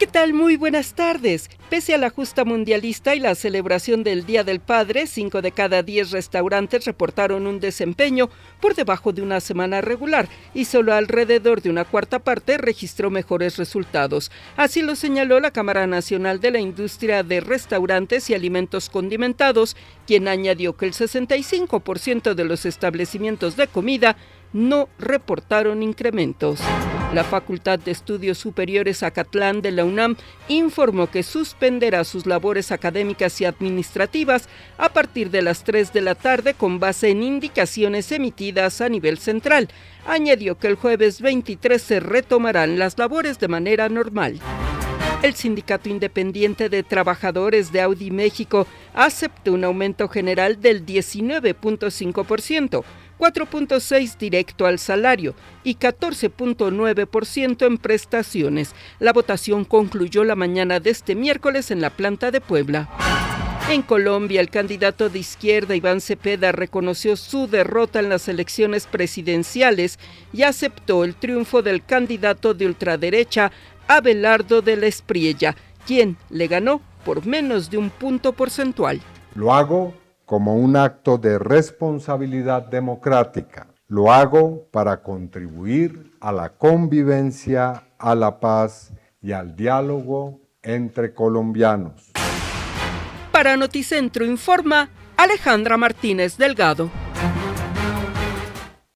¿Qué tal? Muy buenas tardes. Pese a la justa mundialista y la celebración del Día del Padre, 5 de cada 10 restaurantes reportaron un desempeño por debajo de una semana regular y solo alrededor de una cuarta parte registró mejores resultados. Así lo señaló la Cámara Nacional de la Industria de Restaurantes y Alimentos Condimentados, quien añadió que el 65% de los establecimientos de comida no reportaron incrementos. La Facultad de Estudios Superiores Acatlán de la UNAM informó que suspenderá sus labores académicas y administrativas a partir de las 3 de la tarde con base en indicaciones emitidas a nivel central. Añadió que el jueves 23 se retomarán las labores de manera normal. El Sindicato Independiente de Trabajadores de Audi México aceptó un aumento general del 19.5%, 4.6% directo al salario y 14.9% en prestaciones. La votación concluyó la mañana de este miércoles en la planta de Puebla. En Colombia, el candidato de izquierda Iván Cepeda reconoció su derrota en las elecciones presidenciales y aceptó el triunfo del candidato de ultraderecha Abelardo de la Espriella, quien le ganó por menos de un punto porcentual. Lo hago como un acto de responsabilidad democrática. Lo hago para contribuir a la convivencia, a la paz y al diálogo entre colombianos. Para Noticentro informa Alejandra Martínez Delgado.